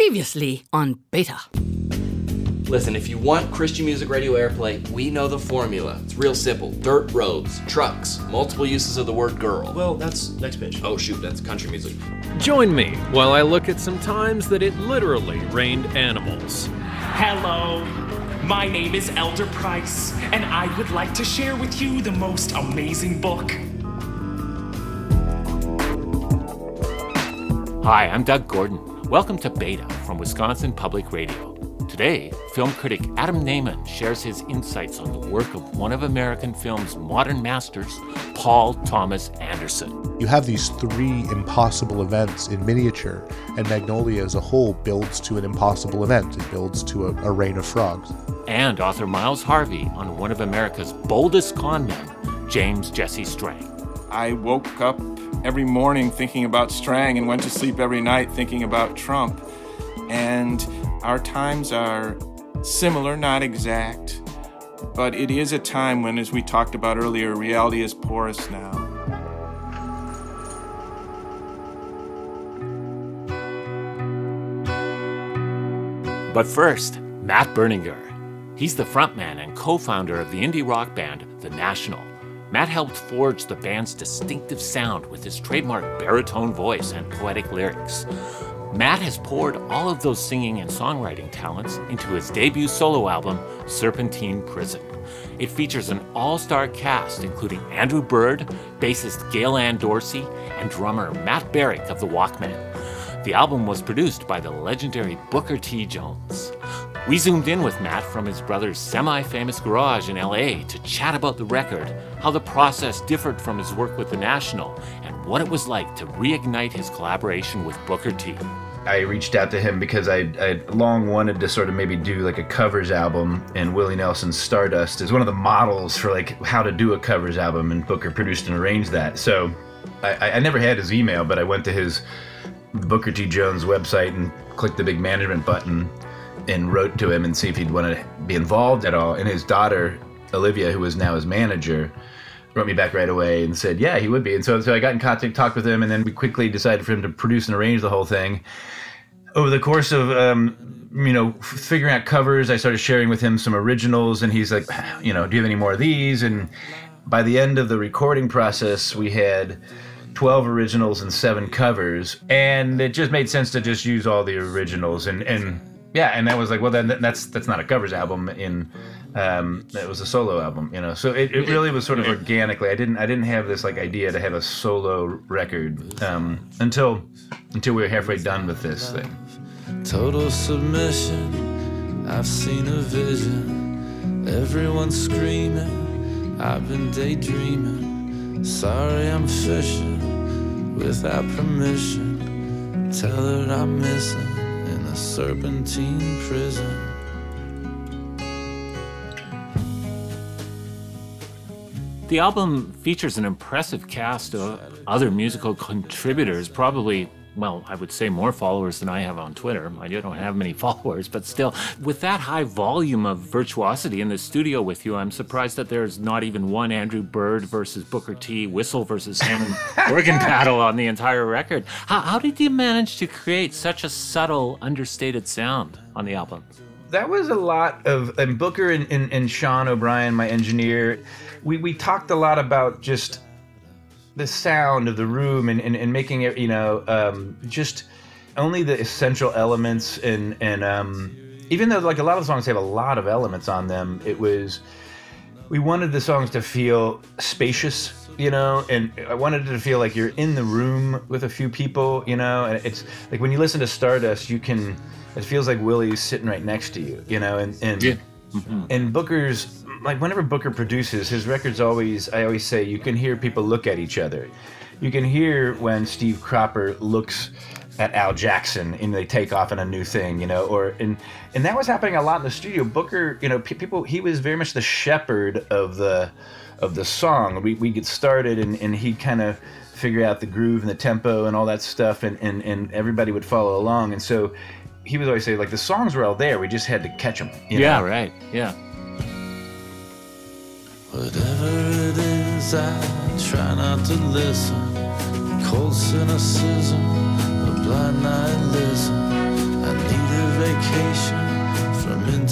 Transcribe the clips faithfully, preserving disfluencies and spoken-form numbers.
Previously on Beta. Listen, if you want Christian Music Radio airplay, we know the formula. It's real simple. Dirt roads, trucks, multiple uses of the word girl. Well, that's next pitch. Oh shoot, that's country music. Join me while I look at some times that it literally rained animals. Hello, my name is Elder Price, and I would like to share with you the most amazing book. Hi, I'm Doug Gordon. Welcome to Beta from Wisconsin Public Radio. Today, film critic Adam Naiman shares his insights on the work of one of American film's modern masters, Paul Thomas Anderson. You have these three impossible events in miniature, and Magnolia as a whole builds to an impossible event. It builds to a, a rain of frogs. And author Miles Harvey on one of America's boldest con men, James Jesse Strang. I woke up every morning thinking about Strang and went to sleep every night thinking about Trump. And our times are similar, not exact, but it is a time when, as we talked about earlier, reality is porous now. But first, Matt Berninger. He's the frontman and co-founder of the indie rock band, The National. Matt helped forge the band's distinctive sound with his trademark baritone voice and poetic lyrics. Matt has poured all of those singing and songwriting talents into his debut solo album, Serpentine Prison. It features an all-star cast including Andrew Bird, bassist Gail Ann Dorsey, and drummer Matt Barrick of the Walkmen. The album was produced by the legendary Booker T. Jones. We zoomed in with Matt from his brother's semi-famous garage in L A to chat about the record, how the process differed from his work with The National, and what it was like to reignite his collaboration with Booker T. I reached out to him because I I long wanted to sort of maybe do like a covers album, and Willie Nelson's Stardust is one of the models for like how to do a covers album, and Booker produced and arranged that. So I, I never had his email, but I went to his Booker T. Jones website and clicked the big management button and wrote to him and see if he'd want to be involved at all. And his daughter, Olivia, who is now his manager, wrote me back right away and said, yeah, he would be. And so, so I got in contact, talked with him, and then we quickly decided for him to produce and arrange the whole thing. Over the course of, um, you know, figuring out covers, I started sharing with him some originals, and he's like, you know, do you have any more of these? And by the end of the recording process, we had twelve originals and seven covers, and it just made sense to just use all the originals. And, and yeah, and that was like, well, then that's that's not a covers album. In um, it was a solo album, you know. So it, it really was sort of organically. I didn't I didn't have this like idea to have a solo record um, until until we were halfway done with this thing. Total submission. I've seen a vision. Everyone's screaming. I've been daydreaming. Sorry, I'm fishing without permission. Tell her I'm missing in a serpentine prison. The album features an impressive cast of other musical contributors, probably, well, I would say more followers than I have on Twitter. I don't have many followers, but still, with that high volume of virtuosity in the studio with you, I'm surprised that there's not even one Andrew Bird versus Booker T, whistle versus Hammond organ battle on the entire record. How, how did you manage to create such a subtle, understated sound on the album? That was a lot of, and Booker and, and, and Sean O'Brien, my engineer, we, we talked a lot about just the sound of the room and, and, and making it, you know, um, just only the essential elements. And, and um, even though like a lot of the songs have a lot of elements on them, it was, we wanted the songs to feel spacious, you know, and I wanted it to feel like you're in the room with a few people, you know, and it's like when you listen to Stardust, you can, it feels like Willie's sitting right next to you, you know, and, and, yeah. mm-hmm. and Booker's, like whenever Booker produces, his records always, I always say, you can hear people look at each other. You can hear when Steve Cropper looks at Al Jackson and they take off on a new thing, you know, or, and, and that was happening a lot in the studio. Booker, you know, people, he was very much the shepherd of the, of the song. We, we get started and, and he'd kind of figure out the groove and the tempo and all that stuff, and, and, and everybody would follow along. And so he would always say, like, the songs were all there, we just had to catch them. You yeah, know? right, yeah. Whatever it is, I try not to listen. Cold cynicism, a blind nihilism. I need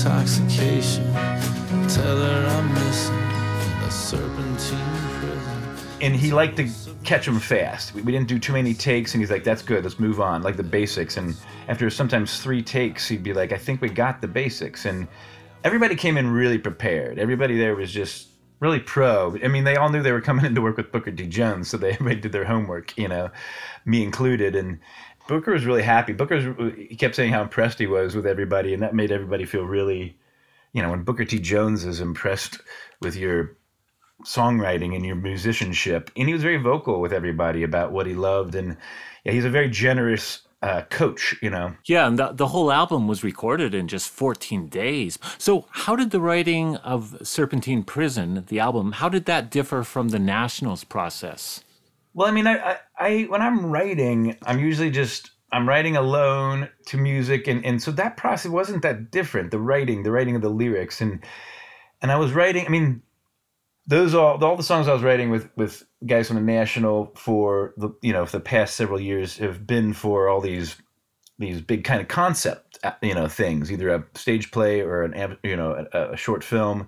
intoxication. Tell her I'm missing a serpentine prison. And he liked to catch them fast. We, we didn't do too many takes, and he's like, that's good, let's move on, like the basics. And after sometimes three takes, he'd be like, I think we got the basics. And everybody came in really prepared. Everybody there was just really pro. I mean, they all knew they were coming in to work with Booker T. Jones, so they everybody did their homework, you know, me included. And Booker was really happy. Booker, was, he kept saying how impressed he was with everybody, and that made everybody feel really, you know, when Booker T. Jones is impressed with your songwriting and your musicianship, and he was very vocal with everybody about what he loved. And yeah, he's a very generous Uh, coach, you know. Yeah, and the, the whole album was recorded in just fourteen days. So how did the writing of Serpentine Prison, the album, how did that differ from the Nationals process? Well, I mean, I, I, I when I'm writing, I'm usually just, I'm writing alone to music. And, and so that process wasn't that different, the writing, the writing of the lyrics. And and I was writing, I mean, those all, all the songs I was writing with, with guys from the National for the, you know, for the past several years have been for all these, these big kind of concept, you know, things, either a stage play or an, you know, a, a short film.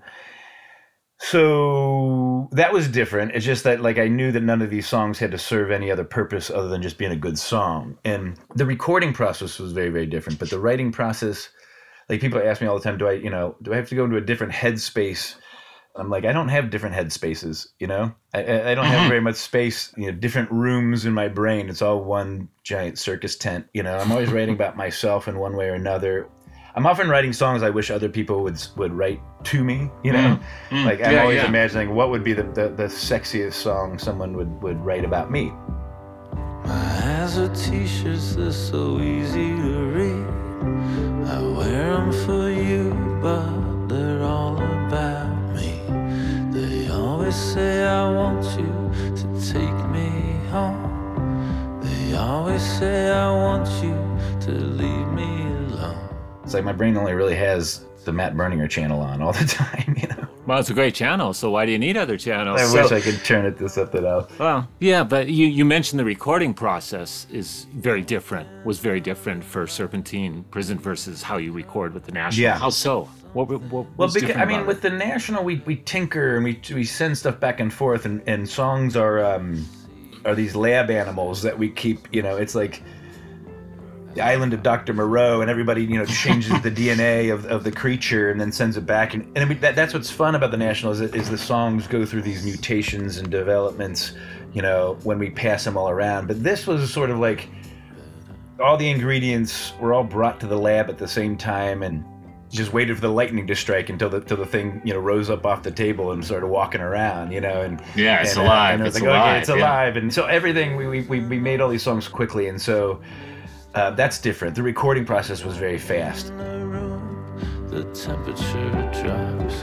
So that was different. It's just that, like, I knew that none of these songs had to serve any other purpose other than just being a good song. And the recording process was very, very different. But the writing process, like, people ask me all the time, do I, you know, do I have to go into a different headspace? I'm like, I don't have different headspaces, you know? I, I don't have very much space, you know, different rooms in my brain. It's all one giant circus tent, you know? I'm always writing about myself in one way or another. I'm often writing songs I wish other people would would write to me, you know? Mm. Mm. Like, I'm yeah, always yeah. imagining what would be the, the, the sexiest song someone would, would write about me. My hands are t-shirts, they're so easy to read. I wear them for you, but they're all about me. They always say I want you to take me home. They always say I want you to leave me alone. It's like my brain only really has the Matt Berninger channel on all the time, you know? Well, it's a great channel, so why do you need other channels? I so, wish I could turn it to something else. Well, yeah, but you, you mentioned the recording process is very different, was very different for Serpentine Prison versus how you record with the National. Yeah. How so? What, what, what well, was because, different I mean, about with it? the National, we, we tinker and we we send stuff back and forth, and, and songs are um, are these lab animals that we keep, you know, it's like the island of Doctor Moreau, and everybody, you know, changes the D N A of, of the creature and then sends it back. And, and we, that, that's what's fun about the National is, is the songs go through these mutations and developments, you know, when we pass them all around. But this was sort of like all the ingredients were all brought to the lab at the same time, and just waited for the lightning to strike until the till the thing, you know, rose up off the table and started walking around, you know, and yeah, it's and, alive. Uh, and it was it's like, alive. okay, it's yeah. alive, and so everything we we we made all these songs quickly, and so uh, that's different. The recording process was very fast. The temperature drops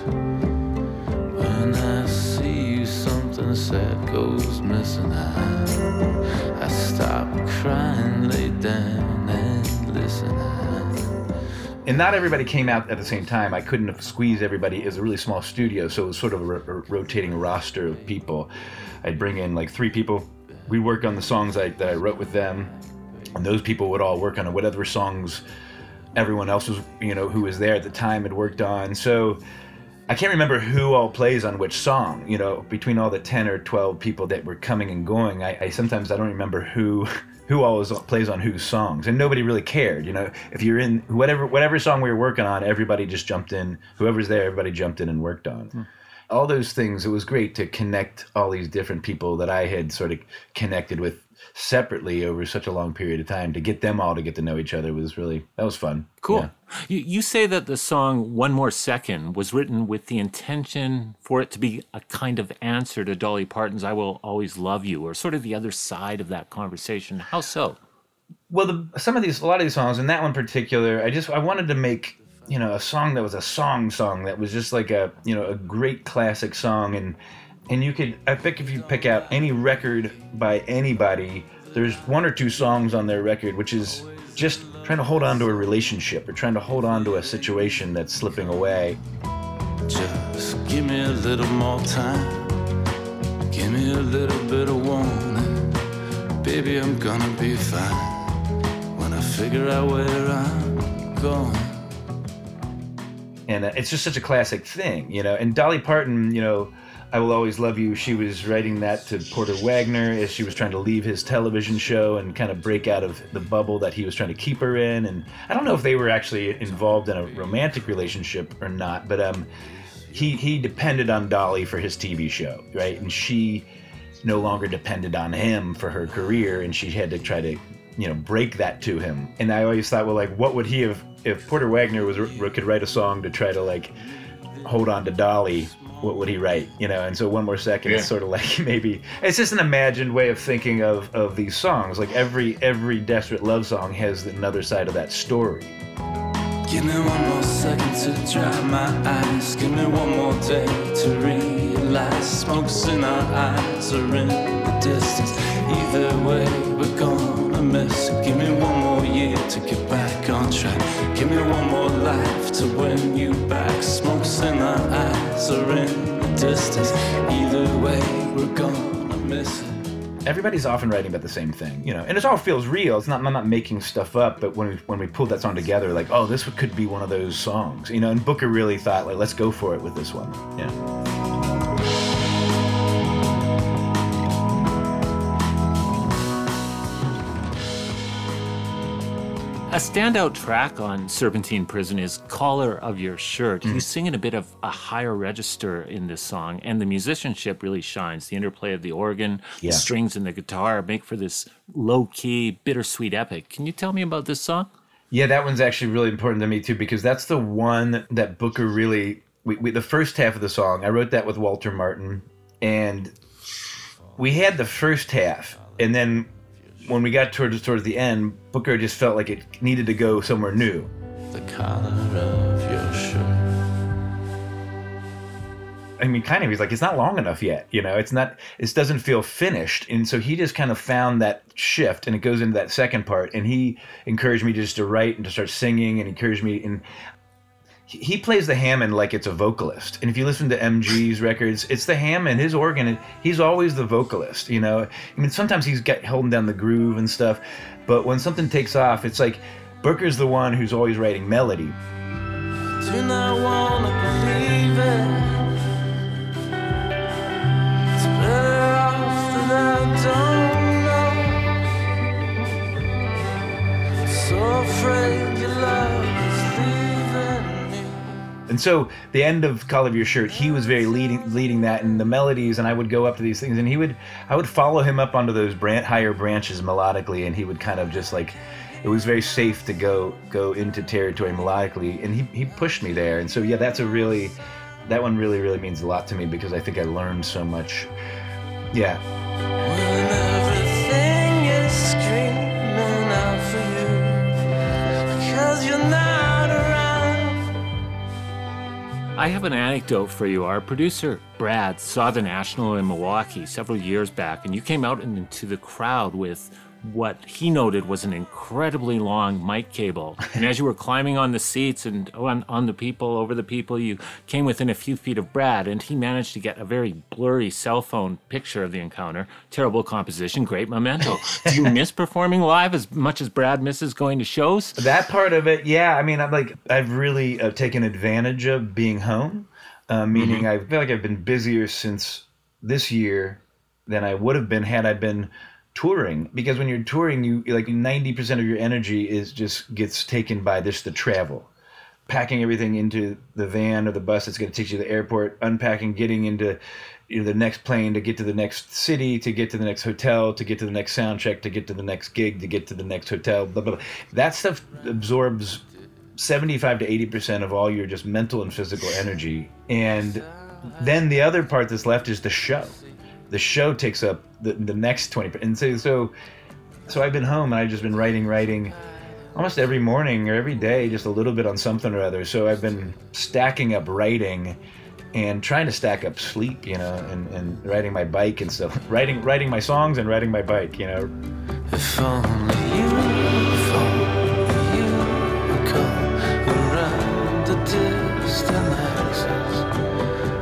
when I see you. Something sad goes missing. I, I stop crying, lay down and listen. And not everybody came out at the same time. I couldn't have squeezed everybody. It was a really small studio, so it was sort of a, ro- a rotating roster of people. I'd bring in like three people. We'd work on the songs I, that I wrote with them, and those people would all work on whatever songs everyone else was, you know, who was there at the time had worked on. So I can't remember who all plays on which song, you know, between all the ten or twelve people that were coming and going. I, I sometimes I don't remember who who always plays on whose songs, and nobody really cared, you know. If you're in whatever whatever song we were working on, everybody just jumped in. Whoever's there, everybody jumped in and worked on. Hmm. All those things, it was great to connect all these different people that I had sort of connected with separately over such a long period of time. To get them all to get to know each other was really, that was fun. Cool. Yeah. You, you say that the song One More Second was written with the intention for it to be a kind of answer to Dolly Parton's I Will Always Love You, or sort of the other side of that conversation. How so? Well, the, some of these, a lot of these songs, and that one in particular, I just, I wanted to make, you know, a song that was a song song that was just like a, you know, a great classic song. And and you could, I think if you pick out any record by anybody, there's one or two songs on their record which is just trying to hold on to a relationship or trying to hold on to a situation that's slipping away. Just give me a little more time. Give me a little bit of warning. Baby, I'm gonna be fine when I figure out where I'm going. And uh, it's just such a classic thing, you know. And Dolly Parton, you know, I Will Always Love You, she was writing that to Porter Wagner as she was trying to leave his television show and kind of break out of the bubble that he was trying to keep her in. And I don't know if they were actually involved in a romantic relationship or not, but um, he, he depended on Dolly for his T V show, right? And she no longer depended on him for her career, and she had to try to, you know, break that to him. And I always thought, well, like, what would he have, if Porter Wagner was could write a song to try to, like, hold on to Dolly, what would he write, you know? And so One More Second yeah. is sort of like, maybe it's just an imagined way of thinking of of these songs. Like every every desperate love song has another side of that story. Give me one more second to dry my eyes. Give me one more day to realize smoke's in our eyes or in the distance. Either way, we're gonna miss it. Give me one more year to get back on track. Give me one more life to win you back. Smoke's in our eyes or in the distance. Either way, we're gonna miss it. Everybody's often writing about the same thing, you know, and it all feels real. It's not, I'm not making stuff up, but when we when we pulled that song together, like, oh, this could be one of those songs, you know. And Booker really thought, like, let's go for it with this one, yeah. A standout track on Serpentine Prison is Collar of Your Shirt. Mm. You sing in a bit of a higher register in this song, and the musicianship really shines. The interplay of the organ, yeah. the strings, and the guitar make for this low-key, bittersweet epic. Can you tell me about this song? Yeah, that one's actually really important to me, too, because that's the one that Booker really... We, we, the first half of the song, I wrote that with Walter Martin, and we had the first half, and then... when we got towards towards the end, Booker just felt like it needed to go somewhere new. The collar of your shirt. I mean, kind of, he's like, it's not long enough yet, you know, it's not, it doesn't feel finished. And so he just kind of found that shift, and it goes into that second part. And he encouraged me just to write and to start singing, and encouraged me. And he plays the Hammond like it's a vocalist. And if you listen to M G's records, it's the Hammond, his organ, he's always the vocalist, you know? I mean, sometimes he's got holding down the groove and stuff, but when something takes off, it's like Booker's the one who's always writing melody. Do not want to believe it. It's better off that I don't know. So afraid your love is leaving. And so the end of Collar of Your Shirt, he was very leading leading that, and the melodies, and I would go up to these things, and he would, I would follow him up onto those bran- higher branches melodically, and he would kind of just like, it was very safe to go go into territory melodically, and he, he pushed me there. And so yeah, that's a really, that one really, really means a lot to me, because I think I learned so much. Yeah. When everything is screaming out for you, because you're not around. I have an anecdote for you. Our producer, Brad, saw the National in Milwaukee several years back, and you came out into the crowd with what he noted was an incredibly long mic cable. And as you were climbing on the seats and on, on the people, over the people, you came within a few feet of Brad, and he managed to get a very blurry cell phone picture of the encounter. Terrible composition, great memento. Do you miss performing live as much as Brad misses going to shows? That part of it, yeah. I mean, I'm like, I've really uh, taken advantage of being home, uh, meaning mm-hmm. I feel like I've been busier since this year than I would have been had I been touring, because when you're touring, you like ninety percent of your energy is just gets taken by this the travel, packing everything into the van or the bus that's going to take you to the airport, unpacking, getting into, you know, the next plane to get to the next city, to get to the next hotel, to get to the next sound check, to get to the next gig, to get to the next hotel, blah blah blah. That stuff absorbs seventy-five to eighty percent of all your just mental and physical energy. And then the other part that's left is the show. The show takes up the, the next twenty percent. And so, so so I've been home, and I've just been writing, writing almost every morning or every day, just a little bit on something or other. So I've been stacking up writing and trying to stack up sleep, you know, and, and riding my bike and stuff. writing writing my songs and riding my bike, you know. If only you, if only you would come around the distant axis,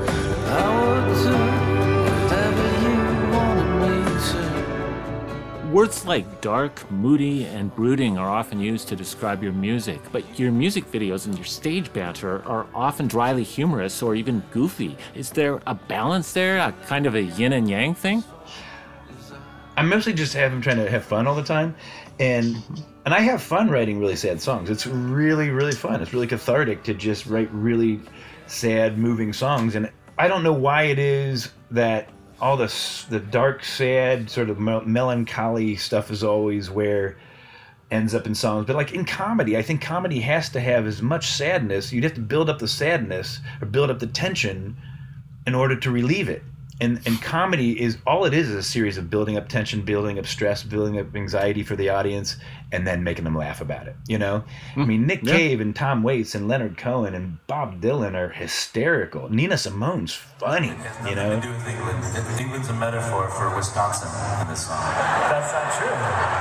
I would do. Words like dark, moody, and brooding are often used to describe your music, but your music videos and your stage banter are often dryly humorous or even goofy. Is there a balance there, a kind of a yin and yang thing? I mostly just have him trying to have fun all the time, and and I have fun writing really sad songs. It's really, really fun. It's really cathartic to just write really sad, moving songs, and I don't know why it is that all the the dark, sad, sort of melancholy stuff is always where ends up in songs. But like in comedy, I think comedy has to have as much sadness. You'd have to build up the sadness or build up the tension in order to relieve it. And and comedy is, all it is is a series of building up tension, building up stress, building up anxiety for the audience, and then making them laugh about it, you know? Mm, I mean, Nick yeah. Cave and Tom Waits and Leonard Cohen and Bob Dylan are hysterical. Nina Simone's funny, you know? To do with England. England's a metaphor for Wisconsin in this song. That's not true.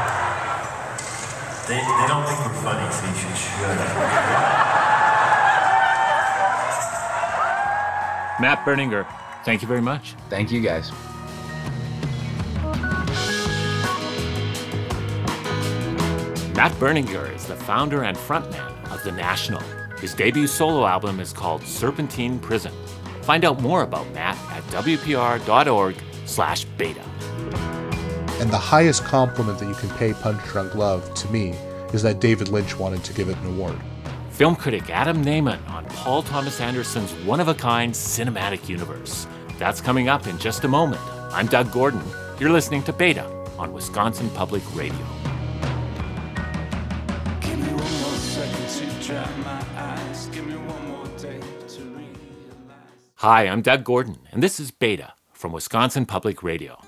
They, they don't think we're funny, so you should. Matt Berninger, thank you very much. Thank you, guys. Matt Berninger is the founder and frontman of The National. His debut solo album is called Serpentine Prison. Find out more about Matt at w p r dot org slash beta. And the highest compliment that you can pay Punch Drunk Love, to me, is that David Lynch wanted to give it an award. Film critic Adam Naiman on Paul Thomas Anderson's one-of-a-kind cinematic universe. That's coming up in just a moment. I'm Doug Gordon. You're listening to Beta on Wisconsin Public Radio. Hi, I'm Doug Gordon, and this is Beta from Wisconsin Public Radio.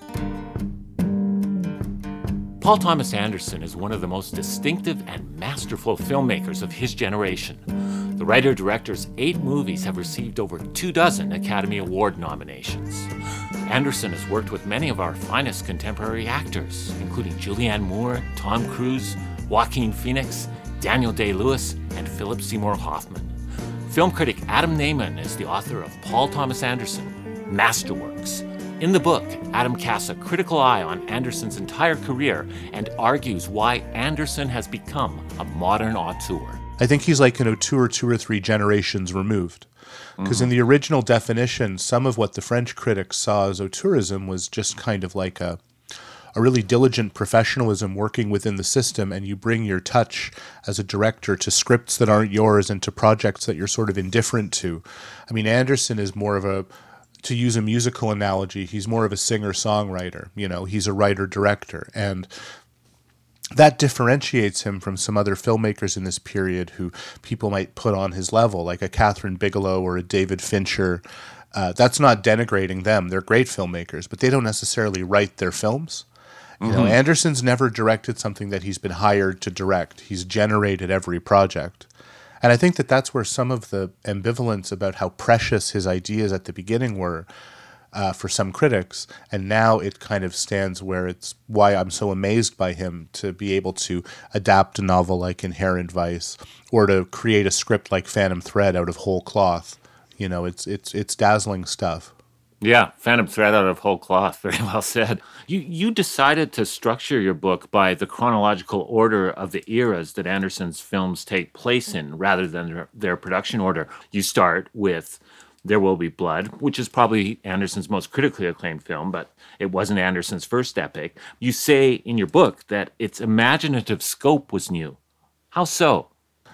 Paul Thomas Anderson is one of the most distinctive and masterful filmmakers of his generation. The writer-director's eight movies have received over two dozen Academy Award nominations. Anderson has worked with many of our finest contemporary actors, including Julianne Moore, Tom Cruise, Joaquin Phoenix, Daniel Day-Lewis, and Philip Seymour Hoffman. Film critic Adam Naiman is the author of Paul Thomas Anderson, Masterworks. In the book, Adam casts a critical eye on Anderson's entire career and argues why Anderson has become a modern auteur. I think he's like an auteur two or three generations removed. Because mm-hmm. in the original definition, some of what the French critics saw as auteurism was just kind of like a a really diligent professionalism working within the system, and you bring your touch as a director to scripts that aren't yours and to projects that you're sort of indifferent to. I mean, Anderson is more of a, to use a musical analogy, he's more of a singer-songwriter. You know, he's a writer-director, and that differentiates him from some other filmmakers in this period who people might put on his level, like a Catherine Bigelow or a David Fincher. Uh, that's not denigrating them. They're great filmmakers, but they don't necessarily write their films. You know, mm-hmm. Anderson's never directed something that he's been hired to direct. He's generated every project. And I think that that's where some of the ambivalence about how precious his ideas at the beginning were uh, for some critics, and now it kind of stands where it's why I'm so amazed by him to be able to adapt a novel like Inherent Vice or to create a script like Phantom Thread out of whole cloth. You know, it's it's it's dazzling stuff. Yeah, Phantom Thread out of whole cloth. Very well said. You you decided to structure your book by the chronological order of the eras that Anderson's films take place in, rather than their, their production order. You start with There Will Be Blood, which is probably Anderson's most critically acclaimed film, but it wasn't Anderson's first epic. You say in your book that its imaginative scope was new. How so?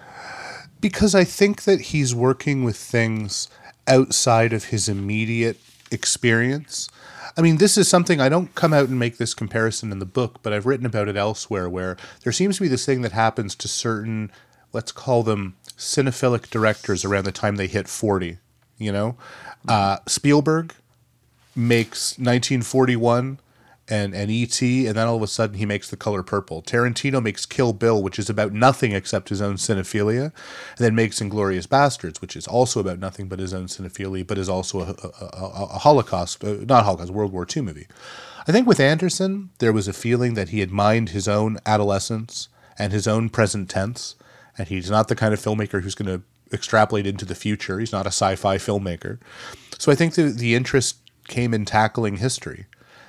Because I think that he's working with things outside of his immediate experience. I mean, this is something, I don't come out and make this comparison in the book, but I've written about it elsewhere, where there seems to be this thing that happens to certain, let's call them cinephilic directors around the time they hit forty, you know? Uh, Spielberg makes nineteen forty-one and, and E T, and then all of a sudden he makes The Color Purple. Tarantino makes Kill Bill, which is about nothing except his own cinephilia, and then makes Inglourious Bastards, which is also about nothing but his own cinephilia, but is also a, a, a, a Holocaust, uh, not Holocaust, World War Two movie. I think with Anderson, there was a feeling that he had mined his own adolescence and his own present tense, and he's not the kind of filmmaker who's going to extrapolate into the future. He's not a sci-fi filmmaker. So I think the, the interest came in tackling history.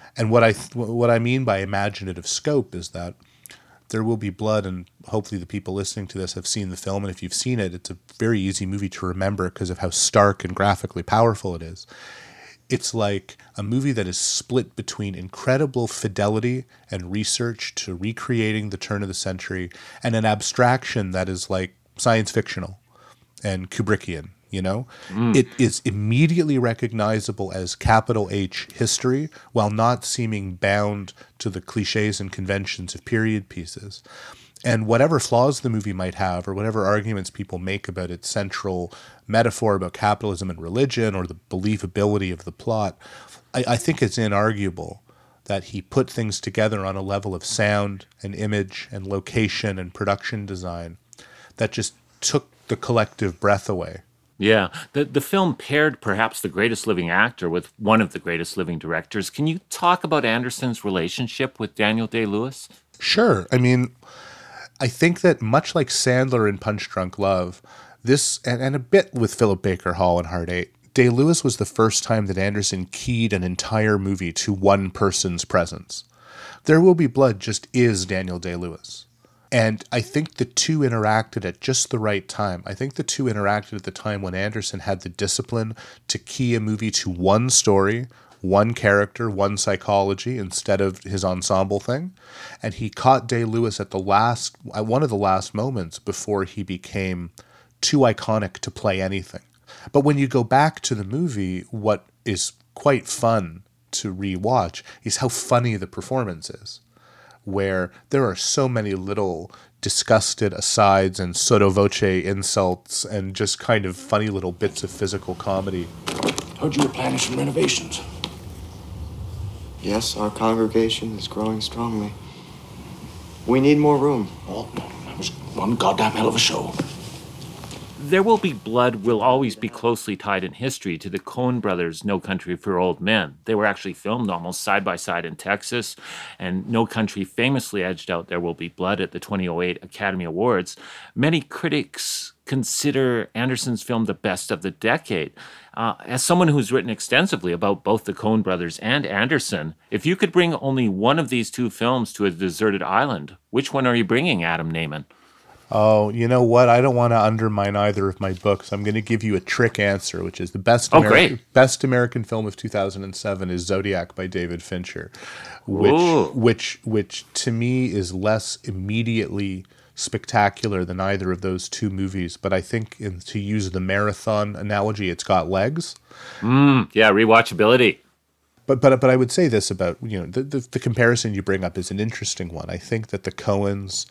And what I th- what I mean by imaginative scope is that There Will Be Blood, and hopefully the people listening to this have seen the film, and if you've seen it, it's a very easy movie to remember because of how stark and graphically powerful it is. It's like a movie that is split between incredible fidelity and research to recreating the turn of the century and an abstraction that is like science fictional and Kubrickian, you know? Mm. It is immediately recognizable as capital H history while not seeming bound to the cliches and conventions of period pieces. And whatever flaws the movie might have, or whatever arguments people make about its central metaphor about capitalism and religion, or the believability of the plot, I, I think it's inarguable that he put things together on a level of sound and image and location and production design that just took the collective breath away. Yeah, the the film paired perhaps the greatest living actor with one of the greatest living directors. Can you talk about Anderson's relationship with Daniel Day-Lewis? Sure. I mean, I think that much like Sandler in Punch Drunk Love, this, and, and a bit with Philip Baker Hall in Hard Eight, Day-Lewis was the first time that Anderson keyed an entire movie to one person's presence. There Will Be Blood just is Daniel Day-Lewis. And I think the two interacted at just the right time. I think the two interacted at the time when Anderson had the discipline to key a movie to one story, one character, one psychology, instead of his ensemble thing. And he caught Day-Lewis at the last, at one of the last moments before he became too iconic to play anything. But when you go back to the movie, what is quite fun to rewatch is how funny the performance is, where there are so many little disgusted asides and sotto voce insults and just kind of funny little bits of physical comedy. Heard you were planning some renovations. Yes, our congregation is growing strongly. We need more room. Oh, that was one goddamn hell of a show. There Will Be Blood will always be closely tied in history to the Coen brothers' No Country for Old Men. They were actually filmed almost side by side in Texas, and No Country famously edged out There Will Be Blood at the twenty oh eight Academy Awards. Many critics consider Anderson's film the best of the decade. Uh, as someone who's written extensively about both the Coen brothers and Anderson, if you could bring only one of these two films to a deserted island, which one are you bringing, Adam Naiman? Oh, you know what? I don't want to undermine either of my books. I'm going to give you a trick answer, which is the best, oh, Ameri- great. best American film of two thousand seven is Zodiac by David Fincher, which, Ooh. which, which to me is less immediately spectacular than either of those two movies. But I think, in, to use the marathon analogy, it's got legs. Mm, yeah, rewatchability. But but but I would say this about, you know, the, the the comparison you bring up is an interesting one. I think that the Coens,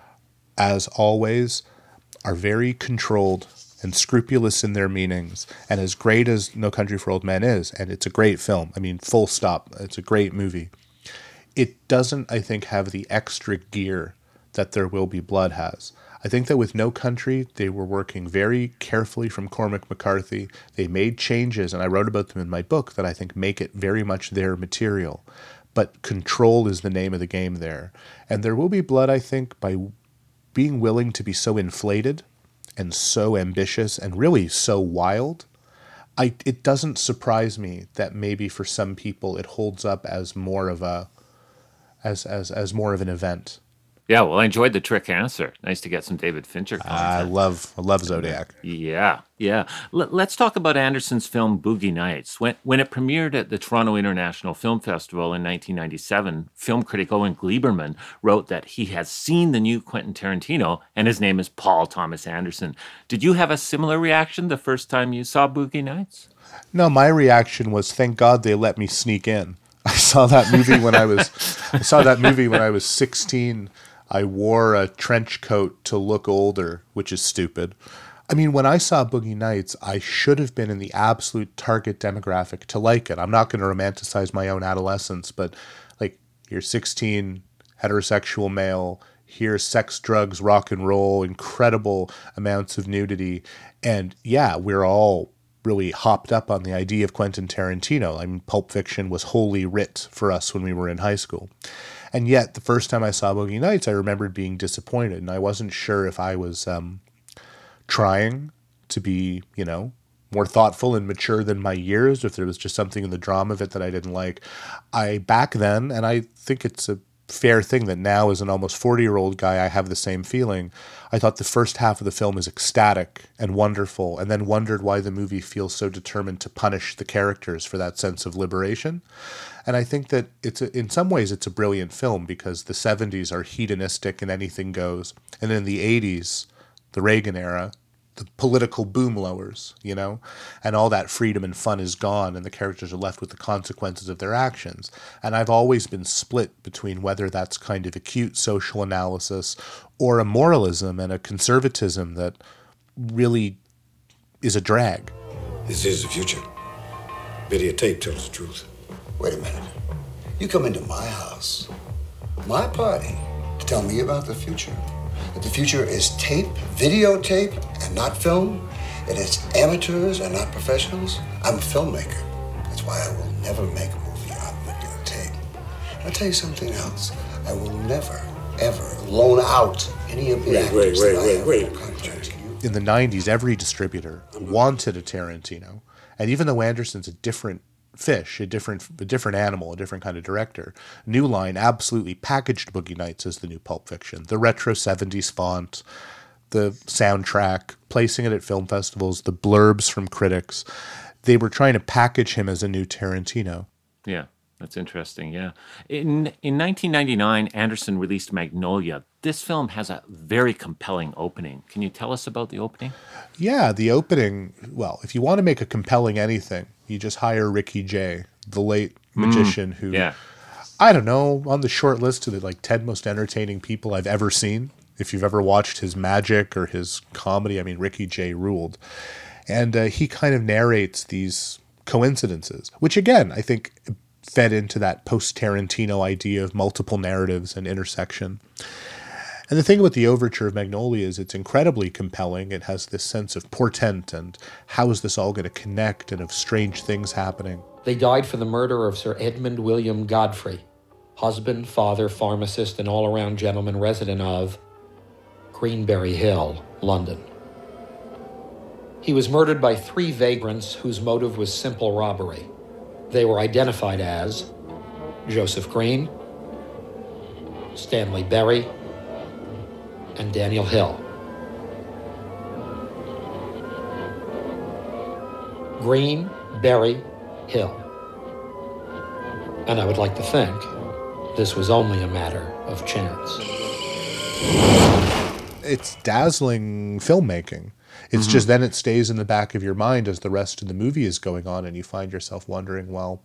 as always, are very controlled and scrupulous in their meanings. And as great as No Country for Old Men is, and it's a great film, I mean, full stop, it's a great movie, it doesn't, I think, have the extra gear that There Will Be Blood has. I think that with No Country, they were working very carefully from Cormac McCarthy. They made changes, and I wrote about them in my book, that I think make it very much their material. But control is the name of the game there. And There Will Be Blood, I think, by being willing to be so inflated and so ambitious and really so wild, I it doesn't surprise me that maybe for some people it holds up as more of a as as as more of an event. Yeah, well, I enjoyed the trick answer. Nice to get some David Fincher content. I love I love Zodiac. Yeah, yeah. L- let's talk about Anderson's film Boogie Nights. When when it premiered at the Toronto International Film Festival in nineteen ninety-seven, film critic Owen Gleiberman wrote that he has seen the new Quentin Tarantino, and his name is Paul Thomas Anderson. Did you have a similar reaction the first time you saw Boogie Nights? No, my reaction was, thank God they let me sneak in. I saw that movie when I was I saw that movie when I was sixteen. I wore a trench coat to look older, which is stupid. I mean, when I saw Boogie Nights, I should have been in the absolute target demographic to like it. I'm not going to romanticize my own adolescence, but like, you're sixteen, heterosexual male, here's sex, drugs, rock and roll, incredible amounts of nudity. And yeah, we're all really hopped up on the idea of Quentin Tarantino. I mean, Pulp Fiction was wholly writ for us when we were in high school. And yet, the first time I saw Boogie Nights, I remembered being disappointed, and I wasn't sure if I was um, trying to be, you know, more thoughtful and mature than my years, if there was just something in the drama of it that I didn't like. I back then, and I think it's a fair thing that now as an almost forty-year-old guy, I have the same feeling. I thought the first half of the film is ecstatic and wonderful, and then wondered why the movie feels so determined to punish the characters for that sense of liberation. And I think that it's a, in some ways it's a brilliant film because the seventies are hedonistic and anything goes. And in the eighties, the Reagan era, the political boom lowers, you know, and all that freedom and fun is gone and the characters are left with the consequences of their actions. And I've always been split between whether that's kind of acute social analysis or a moralism and a conservatism that really is a drag. This is the future. Videotape tells the truth. Wait a minute. You come into my house, my party, to tell me about the future. That the future is tape, videotape, and not film. It is amateurs and not professionals. I'm a filmmaker. That's why I will never make a movie on videotape. I'll tell you something else. I will never, ever loan out any of the Wait, actors wait, that wait, I have wait, in the contract. In the nineties, every distributor wanted a Tarantino. And even though Anderson's a different fish, a different a different animal, a different kind of director, New Line absolutely packaged Boogie Nights as the new Pulp Fiction. The retro seventies font, the soundtrack, placing it at film festivals, the blurbs from critics. They were trying to package him as a new Tarantino. Yeah, that's interesting, yeah. In in nineteen ninety-nine, Anderson released Magnolia. This film has a very compelling opening. Can you tell us about the opening? Yeah, the opening, well, if you want to make a compelling anything, you just hire Ricky Jay, the late magician mm, who, yeah. I don't know, on the short list of the like ten most entertaining people I've ever seen. If you've ever watched his magic or his comedy, I mean, Ricky Jay ruled. And uh, he kind of narrates these coincidences, which again, I think fed into that post-Tarantino idea of multiple narratives and intersection. And the thing about the overture of Magnolia is it's incredibly compelling. It has this sense of portent and how is this all going to connect and of strange things happening. They died for the murder of Sir Edmund William Godfrey, husband, father, pharmacist, and all-around gentleman resident of Greenberry Hill, London. He was murdered by three vagrants whose motive was simple robbery. They were identified as Joseph Green, Stanley Berry, and Daniel Hill. Green, Berry, Hill. And I would like to think this was only a matter of chance. It's dazzling filmmaking. It's mm-hmm. just then it stays in the back of your mind as the rest of the movie is going on and you find yourself wondering, well,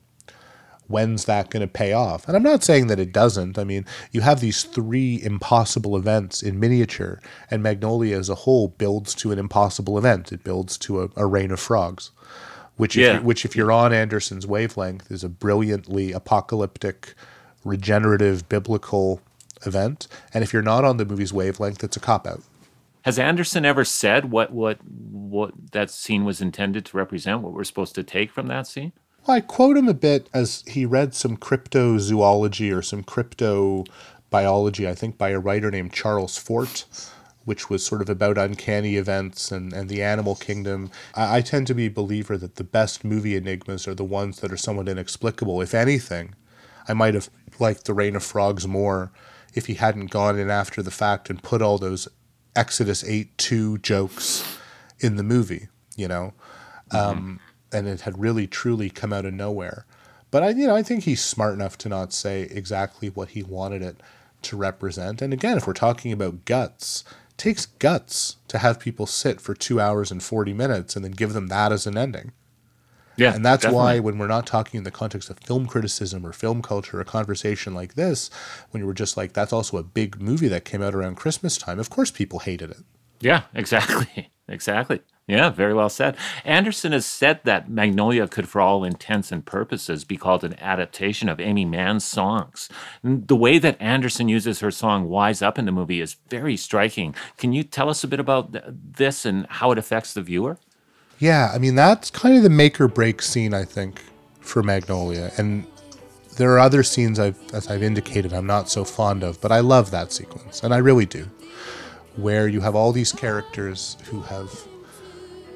when's that going to pay off? And I'm not saying that it doesn't. I mean, you have these three impossible events in miniature, and Magnolia as a whole builds to an impossible event. It builds to a, a rain of frogs, which, yeah. if you, which if you're on Anderson's wavelength, is a brilliantly apocalyptic, regenerative, biblical event. And if you're not on the movie's wavelength, it's a cop-out. Has Anderson ever said what, what, what that scene was intended to represent, what we're supposed to take from that scene? Well, I quote him a bit as he read some cryptozoology or some cryptobiology, I think by a writer named Charles Fort, which was sort of about uncanny events and, and the animal kingdom. I, I tend to be a believer that the best movie enigmas are the ones that are somewhat inexplicable. If anything, I might have liked The Rain of Frogs more if he hadn't gone in after the fact and put all those Exodus eight two jokes in the movie, you know? Mm-hmm. Um, and it had really, truly come out of nowhere. But I, you know, I think he's smart enough to not say exactly what he wanted it to represent. And again, if we're talking about guts, it takes guts to have people sit for two hours and forty minutes and then give them that as an ending. Yeah, and that's definitely. why when we're not talking in the context of film criticism or film culture, a conversation like this, when you were just like, that's also a big movie that came out around Christmas time, of course people hated it. Yeah, exactly. Exactly. Yeah, very well said. Anderson has said that Magnolia could, for all intents and purposes, be called an adaptation of Amy Mann's songs. And the way that Anderson uses her song Wise Up in the movie is very striking. Can you tell us a bit about th- this and how it affects the viewer? Yeah, I mean, that's kind of the make or break scene, I think, for Magnolia. And there are other scenes, I've, as I've indicated, I'm not so fond of, but I love that sequence, and I really do, where you have all these characters who have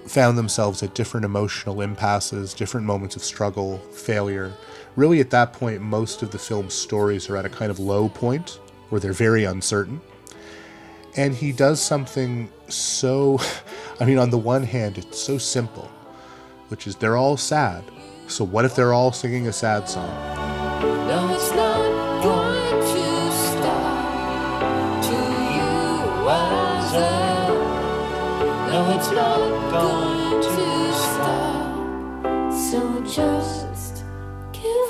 found themselves at different emotional impasses, different moments of struggle, failure. Really, at that point, most of the film's stories are at a kind of low point where they're very uncertain. And he does something so, I mean, on the one hand, it's so simple, which is they're all sad. So what if they're all singing a sad song? No, it's not going to stop till you rise up. No, it's not going to stop. So just give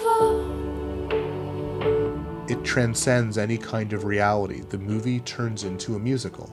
up. It transcends any kind of reality. The movie turns into a musical.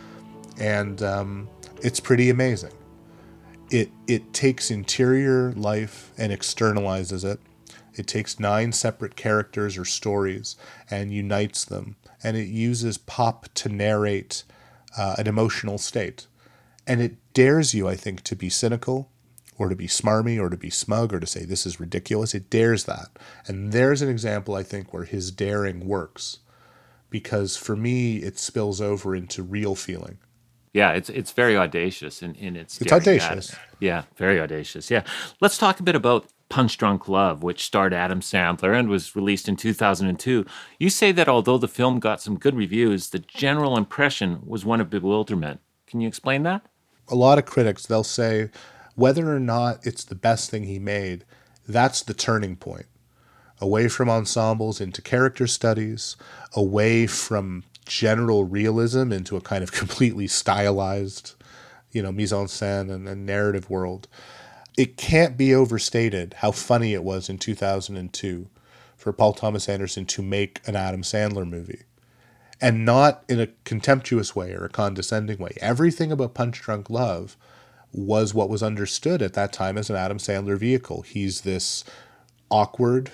And um, it's pretty amazing. It it takes interior life and externalizes it. It takes nine separate characters or stories and unites them. And it uses pop to narrate uh, an emotional state. And it dares you, I think, to be cynical or to be smarmy or to be smug or to say this is ridiculous. It dares that. And there's an example, I think, where his daring works. Because for me, it spills over into real feeling. Yeah, it's it's very audacious in, in its It's daring audacious. at it. Yeah, very audacious. Yeah. Let's talk a bit about Punch Drunk Love, which starred Adam Sandler and was released in two thousand two. You say that although the film got some good reviews, the general impression was one of bewilderment. Can you explain that? A lot of critics, they'll say whether or not it's the best thing he made, that's the turning point. Away from ensembles into character studies, away from general realism into a kind of completely stylized, you know, mise-en-scène and, and narrative world. It can't be overstated how funny it was in two thousand two for Paul Thomas Anderson to make an Adam Sandler movie. And not in a contemptuous way or a condescending way. Everything about Punch Drunk Love was what was understood at that time as an Adam Sandler vehicle. He's this awkward,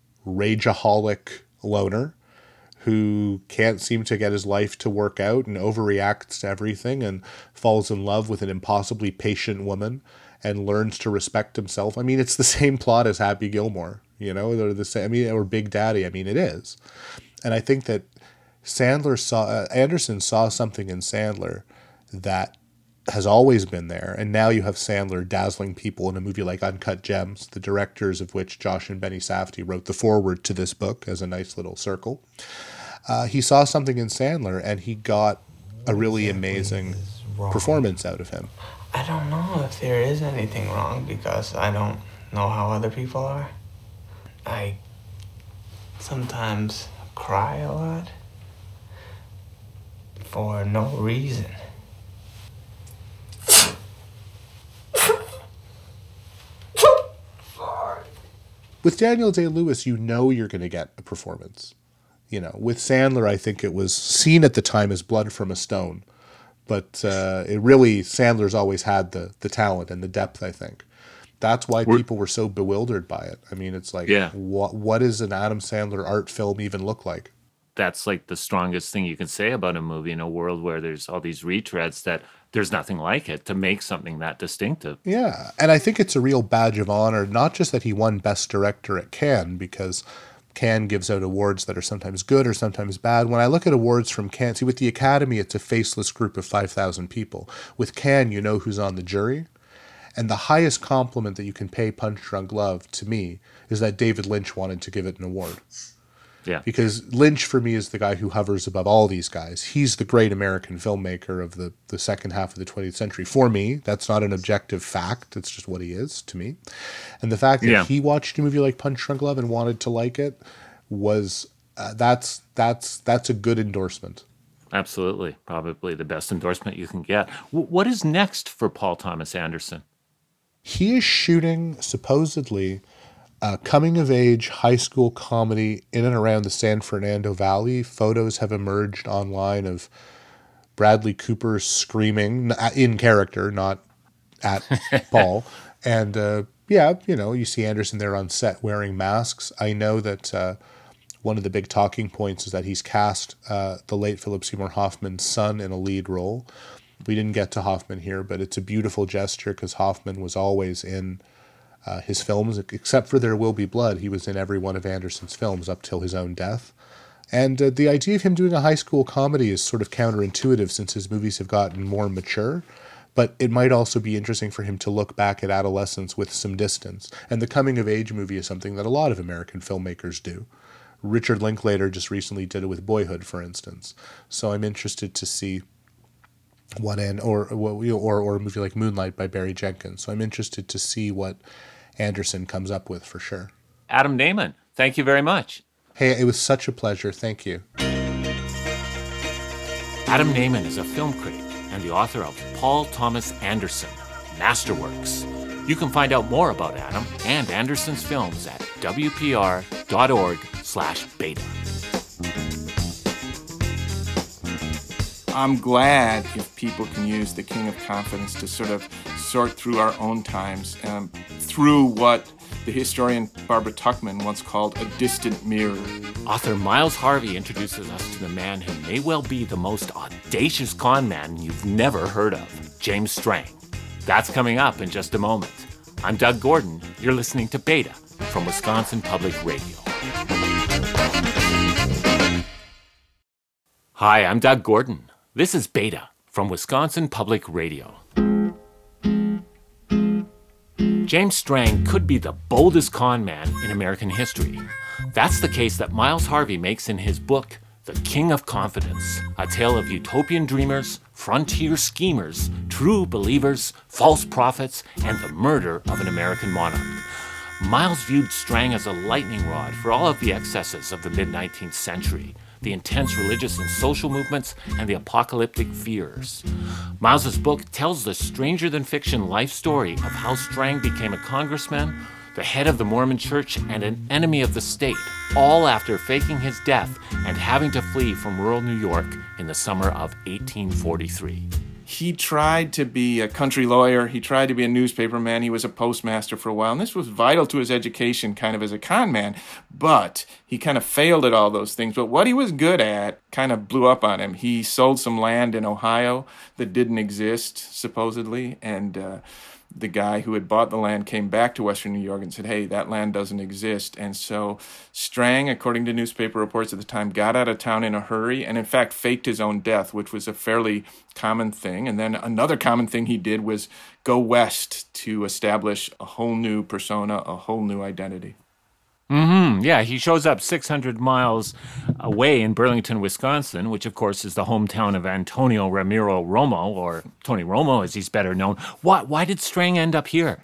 rageaholic loner who can't seem to get his life to work out and overreacts to everything and falls in love with an impossibly patient woman and learns to respect himself. I mean, it's the same plot as Happy Gilmore, you know, they're the same, I mean, or Big Daddy. I mean, it is. And I think that Sandler saw, uh, Anderson saw something in Sandler that has always been there. And now you have Sandler dazzling people in a movie like Uncut Gems, the directors of which Josh and Benny Safdie wrote the foreword to this book as a nice little circle. Uh, he saw something in Sandler and he got a really amazing performance out of him. I don't know if there is anything wrong because I don't know how other people are. I sometimes cry a lot for no reason. With Daniel Day-Lewis, you know you're going to get a performance. You know, with Sandler, I think it was seen at the time as blood from a stone. But uh, it really, Sandler's always had the the talent and the depth, I think. That's why we're, people were so bewildered by it. I mean, it's like, yeah. what what does an Adam Sandler art film even look like? That's like the strongest thing you can say about a movie in a world where there's all these retreads that there's nothing like it to make something that distinctive. Yeah, and I think it's a real badge of honor, not just that he won Best Director at Cannes, because Cannes gives out awards that are sometimes good or sometimes bad. When I look at awards from Cannes, see, with the Academy, it's a faceless group of five thousand people. With Cannes, you know who's on the jury. And the highest compliment that you can pay Punch Drunk Love, to me, is that David Lynch wanted to give it an award. Yeah. Because Lynch, for me, is the guy who hovers above all these guys. He's the great American filmmaker of the, the second half of the twentieth century. For me, that's not an objective fact. It's just what he is to me. And the fact that yeah. he watched a movie like Punch Drunk Love and wanted to like it was, uh, that's, that's, that's a good endorsement. Absolutely. Probably the best endorsement you can get. W- what is next for Paul Thomas Anderson? He is shooting, supposedly, a coming-of-age high school comedy in and around the San Fernando Valley. Photos have emerged online of Bradley Cooper screaming, in character, not at Paul. And, uh, yeah, you know, you see Anderson there on set wearing masks. I know that uh, one of the big talking points is that he's cast uh, the late Philip Seymour Hoffman's son in a lead role. We didn't get to Hoffman here, but it's a beautiful gesture because Hoffman was always in uh, his films, except for There Will Be Blood. He was in every one of Anderson's films up till his own death. And uh, the idea of him doing a high school comedy is sort of counterintuitive since his movies have gotten more mature. But it might also be interesting for him to look back at adolescence with some distance. And the coming-of-age movie is something that a lot of American filmmakers do. Richard Linklater just recently did it with Boyhood, for instance. So I'm interested to see what and or or or a movie like Moonlight by Barry Jenkins. So I'm interested to see what Anderson comes up with for sure. Adam Naiman, thank you very much. Hey, it was such a pleasure. Thank you. Adam Naiman is a film critic and the author of Paul Thomas Anderson, Masterworks. You can find out more about Adam and Anderson's films at w p r dot org slash beta. I'm glad if people can use The King of Confidence to sort of sort through our own times, um, through what the historian Barbara Tuchman once called a distant mirror. Author Miles Harvey introduces us to the man who may well be the most audacious con man you've never heard of, James Strang. That's coming up in just a moment. I'm Doug Gordon. You're listening to Beta from Wisconsin Public Radio. Hi, I'm Doug Gordon. This is Beta from Wisconsin Public Radio. James Strang could be the boldest con man in American history. That's the case that Miles Harvey makes in his book, The King of Confidence, a tale of utopian dreamers, frontier schemers, true believers, false prophets, and the murder of an American monarch. Miles viewed Strang as a lightning rod for all of the excesses of the mid-nineteenth century, the intense religious and social movements, and the apocalyptic fears. Miles's book tells the stranger-than-fiction life story of how Strang became a congressman, the head of the Mormon Church, and an enemy of the state, all after faking his death and having to flee from rural New York in the summer of eighteen forty-three. He tried to be a country lawyer. He tried to be a newspaperman. He was a postmaster for a while. And this was vital to his education kind of as a con man. But he kind of failed at all those things. But what he was good at kind of blew up on him. He sold some land in Ohio that didn't exist, supposedly. And uh, the guy who had bought the land came back to Western New York and said, hey, that land doesn't exist. And so Strang, according to newspaper reports at the time, got out of town in a hurry and, in fact, faked his own death, which was a fairly common thing. And then another common thing he did was go west to establish a whole new persona, a whole new identity. Mm-hmm. Yeah, he shows up six hundred miles away in Burlington, Wisconsin, which, of course, is the hometown of Antonio Ramiro Romo, or Tony Romo, as he's better known. Why, why did Strang end up here?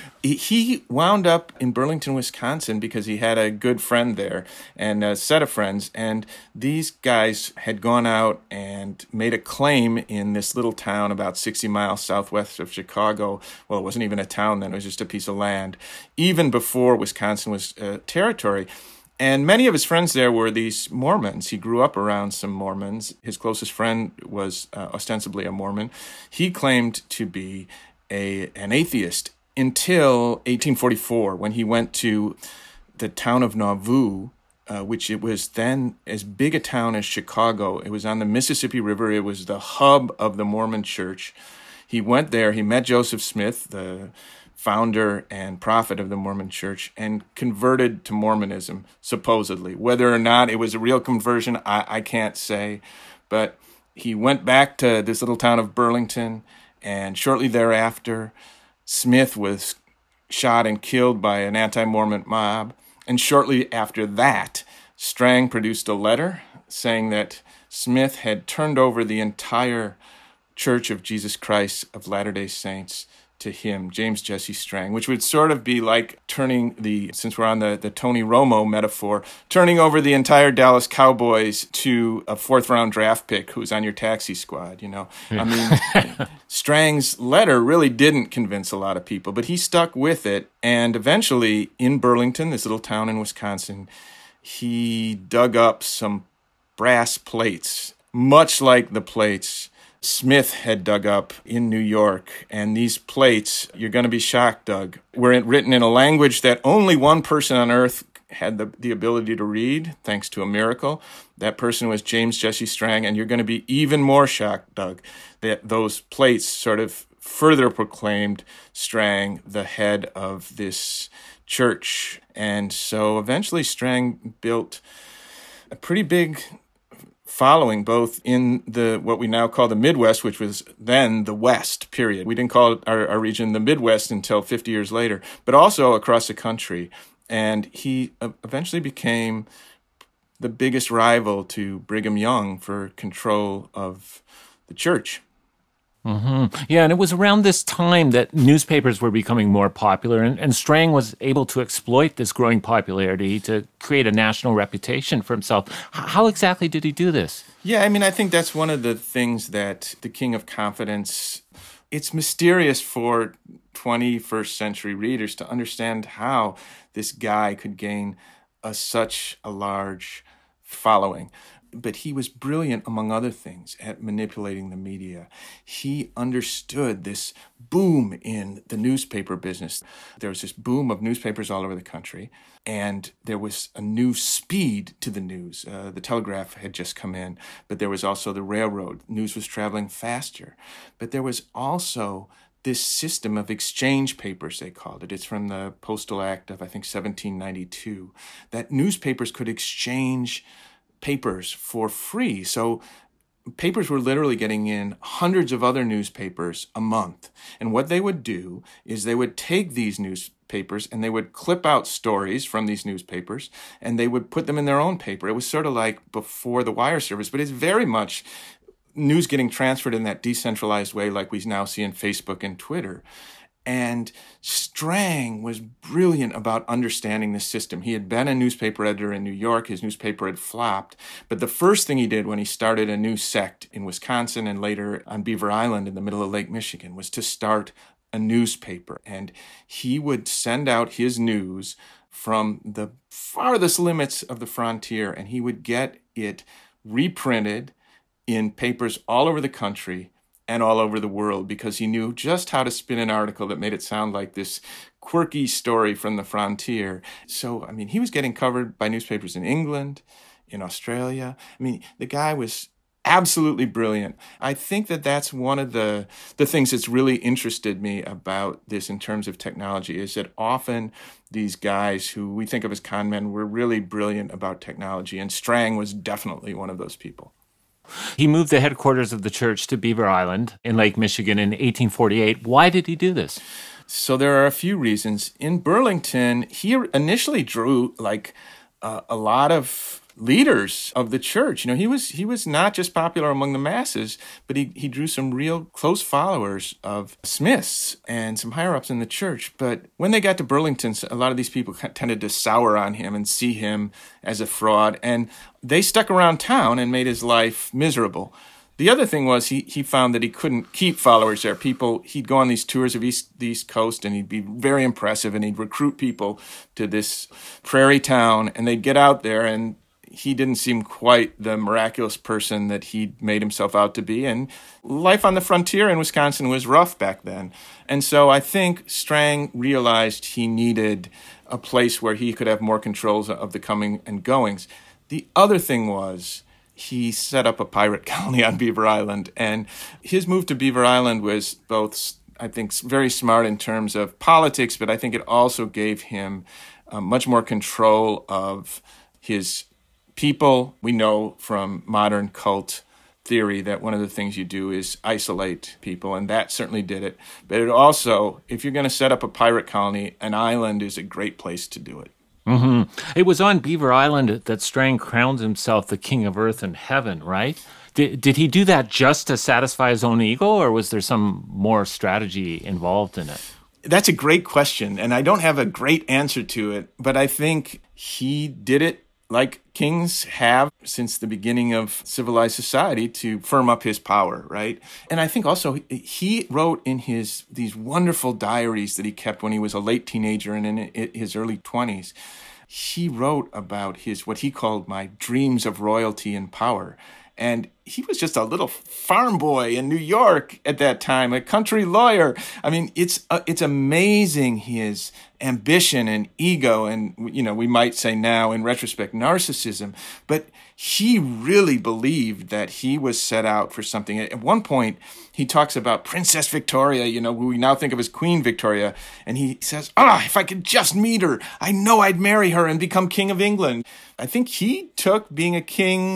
He wound up in Burlington, Wisconsin, because he had a good friend there and a set of friends. And these guys had gone out and made a claim in this little town about sixty miles southwest of Chicago. Well, it wasn't even a town then. It was just a piece of land, even before Wisconsin was a territory. And many of his friends there were these Mormons. He grew up around some Mormons. His closest friend was uh, ostensibly a Mormon. He claimed to be a an atheist until eighteen forty-four, when he went to the town of Nauvoo, uh, which it was then as big a town as Chicago. It was on the Mississippi River. It was the hub of the Mormon Church. He went there. He met Joseph Smith, the founder and prophet of the Mormon Church, and converted to Mormonism, supposedly. Whether or not it was a real conversion, I, I can't say. But he went back to this little town of Burlington, and shortly thereafter, Smith was shot and killed by an anti-Mormon mob. And shortly after that, Strang produced a letter saying that Smith had turned over the entire Church of Jesus Christ of Latter-day Saints to him, James Jesse Strang, which would sort of be like turning the, since we're on the, the Tony Romo metaphor, turning over the entire Dallas Cowboys to a fourth round draft pick who's on your taxi squad, you know. I mean, Strang's letter really didn't convince a lot of people, but he stuck with it. And eventually in Burlington, this little town in Wisconsin, he dug up some brass plates, much like the plates Smith had dug up in New York. And these plates, you're going to be shocked, Doug, were written in a language that only one person on earth had the, the ability to read, thanks to a miracle. That person was James Jesse Strang. And you're going to be even more shocked, Doug, that those plates sort of further proclaimed Strang the head of this church. And so eventually Strang built a pretty big following both in the what we now call the Midwest, which was then the West, period. We didn't call our, our region the Midwest until fifty years later, but also across the country. And he eventually became the biggest rival to Brigham Young for control of the church. Mm-hmm. Yeah, and it was around this time that newspapers were becoming more popular, and, and Strang was able to exploit this growing popularity to create a national reputation for himself. H- how exactly did he do this? Yeah, I mean, I think that's one of the things that the King of Confidence, it's mysterious for twenty-first century readers to understand how this guy could gain a, such a large following. But he was brilliant, among other things, at manipulating the media. He understood this boom in the newspaper business. There was this boom of newspapers all over the country, and there was a new speed to the news. Uh, the telegraph had just come in, but there was also the railroad. News was traveling faster. But there was also this system of exchange papers, they called it. It's from the Postal Act of, I think, seventeen ninety-two, that newspapers could exchange papers for free. So papers were literally getting in hundreds of other newspapers a month. And what they would do is they would take these newspapers and they would clip out stories from these newspapers and they would put them in their own paper. It was sort of like before the wire service, but it's very much news getting transferred in that decentralized way like we now see in Facebook and Twitter. And Strang was brilliant about understanding the system. He had been a newspaper editor in New York. His newspaper had flopped. But the first thing he did when he started a new sect in Wisconsin and later on Beaver Island in the middle of Lake Michigan was to start a newspaper. And he would send out his news from the farthest limits of the frontier, and he would get it reprinted in papers all over the country and all over the world, because he knew just how to spin an article that made it sound like this quirky story from the frontier. So, I mean, he was getting covered by newspapers in England, in Australia. I mean, the guy was absolutely brilliant. I think that that's one of the, the things that's really interested me about this in terms of technology, is that often these guys who we think of as con men were really brilliant about technology, and Strang was definitely one of those people. He moved the headquarters of the church to Beaver Island in Lake Michigan in eighteen forty-eight. Why did he do this? So there are a few reasons. In Burlington, he initially drew like uh, a lot of leaders of the church. You know, he was he was not just popular among the masses, but he, he drew some real close followers of Smiths and some higher-ups in the church. But when they got to Burlington, a lot of these people tended to sour on him and see him as a fraud, and they stuck around town and made his life miserable. The other thing was he he found that he couldn't keep followers there. People, he'd go on these tours of East, the East Coast, and he'd be very impressive, and he'd recruit people to this prairie town, and they'd get out there, and he didn't seem quite the miraculous person that he'd made himself out to be. And life on the frontier in Wisconsin was rough back then. And so I think Strang realized he needed a place where he could have more controls of the coming and goings. The other thing was he set up a pirate colony on Beaver Island. And his move to Beaver Island was both, I think, very smart in terms of politics, but I think it also gave him uh, much more control of his people. We know from modern cult theory that one of the things you do is isolate people, and that certainly did it. But it also, if you're going to set up a pirate colony, an island is a great place to do it. Mm-hmm. It was on Beaver Island that Strang crowned himself the king of earth and heaven, right? Did, did he do that just to satisfy his own ego, or was there some more strategy involved in it? That's a great question, and I don't have a great answer to it, but I think he did it like kings have since the beginning of civilized society, to firm up his power, right? And I think also he wrote in his these wonderful diaries that he kept when he was a late teenager and in his early twenties. He wrote about his what he called my dreams of royalty and power. And he was just a little farm boy in New York at that time, a country lawyer. I mean, it's uh, it's amazing his ambition and ego and, you know, we might say now in retrospect, narcissism. But he really believed that he was set out for something. At one point, he talks about Princess Victoria, you know, who we now think of as Queen Victoria. And he says, ah, if I could just meet her, I know I'd marry her and become King of England. I think he took being a king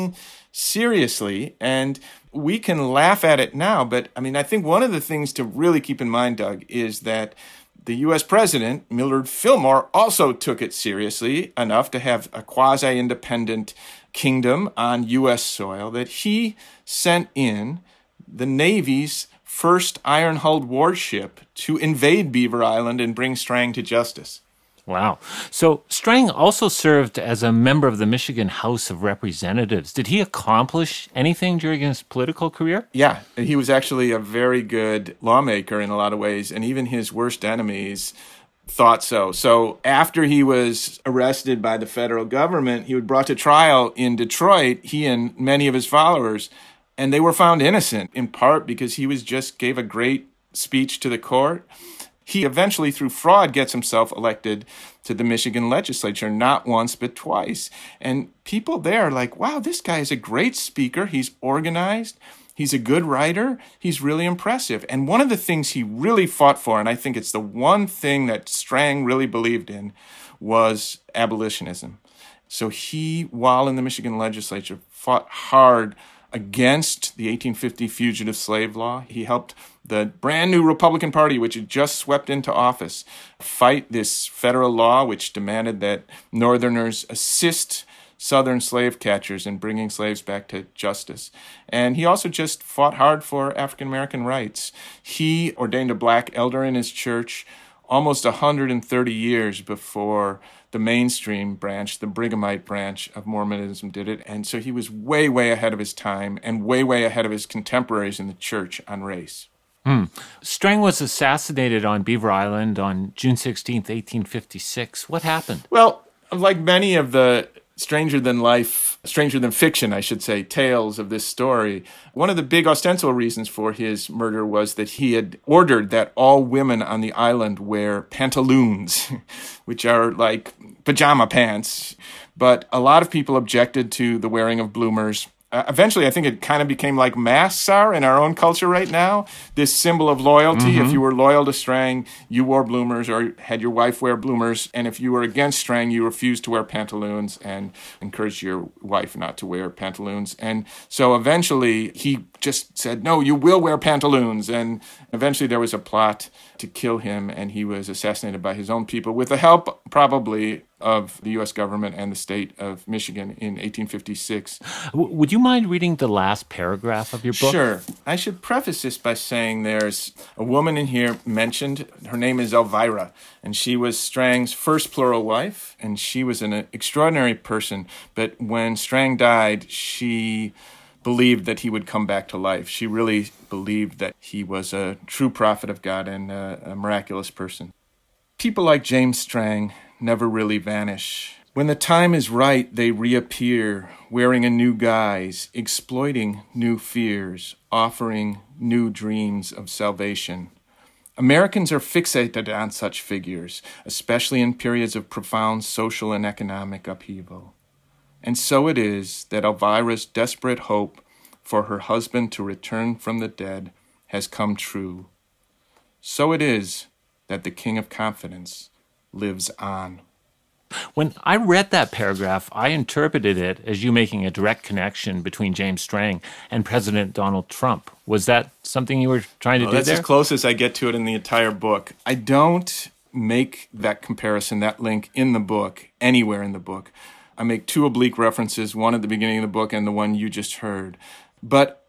seriously, and we can laugh at it now. But I mean, I think one of the things to really keep in mind, Doug, is that the U S president, Millard Fillmore, also took it seriously enough to have a quasi-independent kingdom on U S soil that he sent in the Navy's first iron-hulled warship to invade Beaver Island and bring Strang to justice. Wow. So Strang also served as a member of the Michigan House of Representatives. Did he accomplish anything during his political career? Yeah, he was actually a very good lawmaker in a lot of ways, and even his worst enemies thought so. So after he was arrested by the federal government, he was brought to trial in Detroit, he and many of his followers, and they were found innocent, in part because he was just gave a great speech to the court. He eventually, through fraud, gets himself elected to the Michigan legislature, not once, but twice. And people there are like, wow, this guy is a great speaker. He's organized. He's a good writer. He's really impressive. And one of the things he really fought for, and I think it's the one thing that Strang really believed in, was abolitionism. So he, while in the Michigan legislature, fought hard against the eighteen fifty Fugitive Slave Law. He helped the brand new Republican Party, which had just swept into office, fight this federal law which demanded that Northerners assist Southern slave catchers in bringing slaves back to justice. And he also just fought hard for African American rights. He ordained a black elder in his church almost one hundred thirty years before the mainstream branch, the Brighamite branch of Mormonism did it. And so he was way, way ahead of his time and way, way ahead of his contemporaries in the church on race. Hmm. Strang was assassinated on Beaver Island on June sixteenth, eighteen fifty-six. What happened? Well, like many of the stranger-than-life, stranger-than-fiction, I should say, tales of this story, one of the big ostensible reasons for his murder was that he had ordered that all women on the island wear pantaloons, which are like pajama pants. But a lot of people objected to the wearing of bloomers. Uh, eventually, I think it kind of became like masks are in our own culture right now. This symbol of loyalty. Mm-hmm. If you were loyal to Strang, you wore bloomers or had your wife wear bloomers. And if you were against Strang, you refused to wear pantaloons and encouraged your wife not to wear pantaloons. And so eventually he just said, no, you will wear pantaloons. And eventually there was a plot to kill him, and he was assassinated by his own people with the help, probably, of the U S government and the state of Michigan in eighteen fifty-six. W- would you mind reading the last paragraph of your book? Sure. I should preface this by saying there's a woman in here mentioned. Her name is Elvira, and she was Strang's first plural wife, and she was an extraordinary person. But when Strang died, she believed that he would come back to life. She really believed that he was a true prophet of God and a, a miraculous person. People like James Strang never really vanish. When the time is right, they reappear, wearing a new guise, exploiting new fears, offering new dreams of salvation. Americans are fixated on such figures, especially in periods of profound social and economic upheaval. And so it is that Elvira's desperate hope for her husband to return from the dead has come true. So it is that the King of Confidence lives on. When I read that paragraph, I interpreted it as you making a direct connection between James Strang and President Donald Trump. Was that something you were trying to well, do that's there? That's as close as I get to it in the entire book. I don't make that comparison, that link in the book, anywhere in the book. I make two oblique references, one at the beginning of the book and the one you just heard. But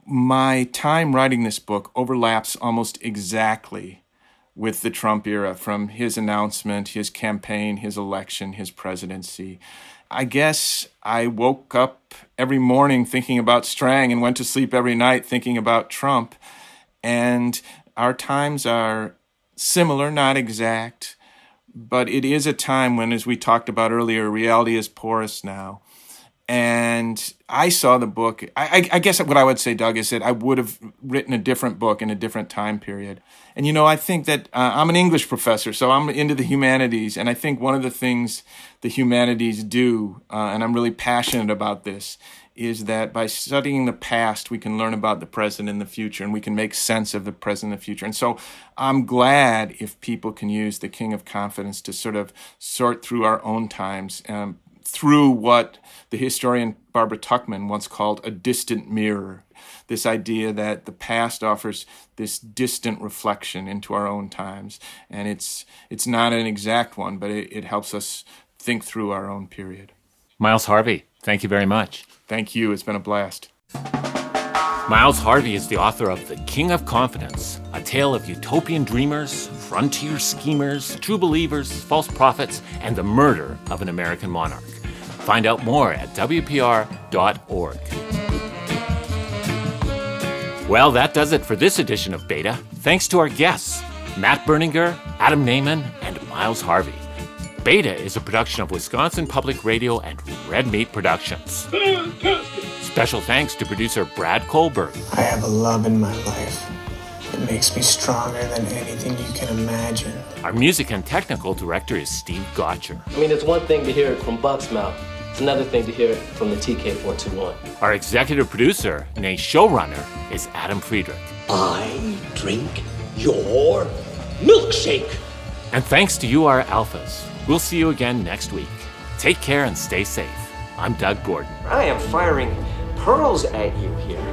my time writing this book overlaps almost exactly with the Trump era, from his announcement, his campaign, his election, his presidency. I guess I woke up every morning thinking about Strang and went to sleep every night thinking about Trump. And our times are similar, not exact, but it is a time when, as we talked about earlier, reality is porous now. And I saw the book. I, I guess what I would say, Doug, is that I would have written a different book in a different time period. And, you know, I think that uh, I'm an English professor, so I'm into the humanities. And I think one of the things the humanities do, uh, and I'm really passionate about this, is that by studying the past, we can learn about the present and the future, and we can make sense of the present and the future. And so I'm glad if people can use the King of Confidence to sort of sort through our own times, um, through what the historian Barbara Tuchman once called a distant mirror. This idea that the past offers this distant reflection into our own times. And it's it's not an exact one, but it, it helps us think through our own period. Miles Harvey, thank you very much. Thank you. It's been a blast. Miles Harvey is the author of The King of Confidence, a tale of utopian dreamers, frontier schemers, true believers, false prophets, and the murder of an American monarch. Find out more at W P R dot org. Well, that does it for this edition of Beta. Thanks to our guests, Matt Berninger, Adam Naiman, and Miles Harvey. Beta is a production of Wisconsin Public Radio and Red Meat Productions. Special thanks to producer Brad Kohlberg. I have a love in my life. It makes me stronger than anything you can imagine. Our music and technical director is Steve Gotcher. I mean, it's one thing to hear it from Buck's mouth. It's another thing to hear it from the T K four two one. Our executive producer, nay showrunner, is Adam Friedrich. I drink your milkshake. And thanks to you, our alphas. We'll see you again next week. Take care and stay safe. I'm Doug Gordon. I am firing pearls at you here.